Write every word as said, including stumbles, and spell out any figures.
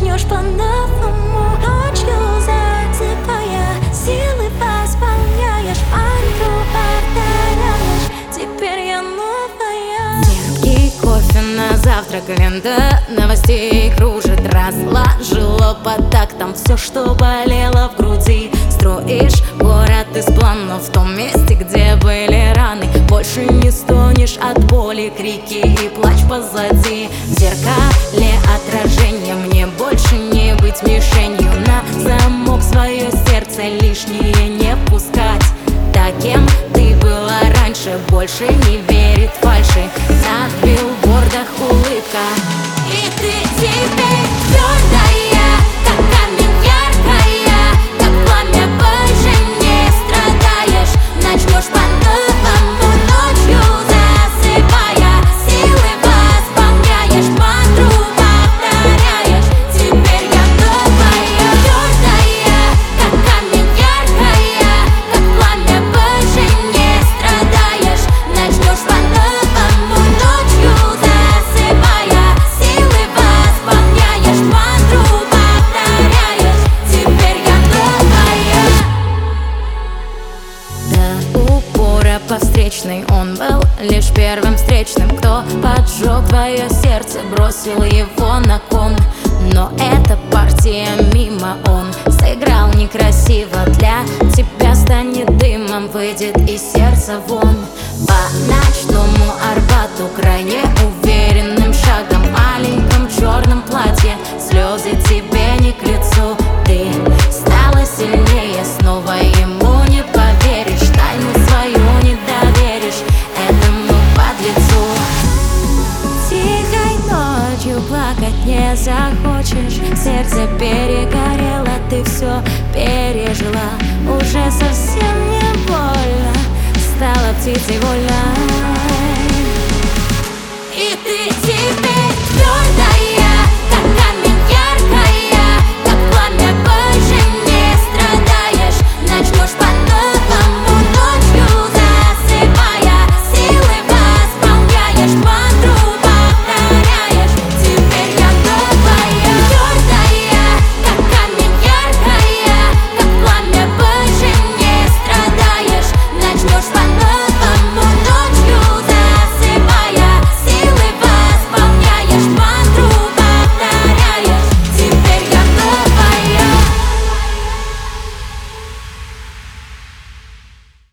начнешь по-новому. Ночью засыпая, силы восполняешь, мантру повторяешь. Теперь я новая. Терпкий кофе на завтрак, лента новостей кружит. Разложила по тактам все, что болело в груди. Строишь город из планов в том месте, где были раны. Больше не стонешь от боли, крики и плач позади. В зеркале отражение, мне больше не быть мишенью. На замок свое сердце лишнее не пускать. Таким ты была раньше, больше не верит фальши. На билбордах улыбка, И ты теперь твердая, как камень яркая, как пламя, больше не страдаешь. Начнешь по-новому, ночью засыпая, силы восполняешь, мантру повторяешь. Теперь я новая, твердая, как камень яркая, как пламя, больше не страдаешь. Начнешь по-новому, ночью засыпая, силы восполняешь, мантру повторяешь. Теперь я новая. до упора по встречной. Он был лишь первым встречным, кто поджег твое сердце, бросил его на кон. Но эта партия мимо, он сыграл некрасиво. Для тебя станет дымом, выйдет из сердца вон. По ночному Арбату крайне уверенным шагом, в маленьком черном платье, слезы тебе не к лицу. Ты стала сильнее, снова ему не поверишь, тайну свою не доверишь этому подлецу. Тихой ночью плакать не захочешь, сердце перегорело, ты все пережила. Уже совсем не больно, стала птицей вольно.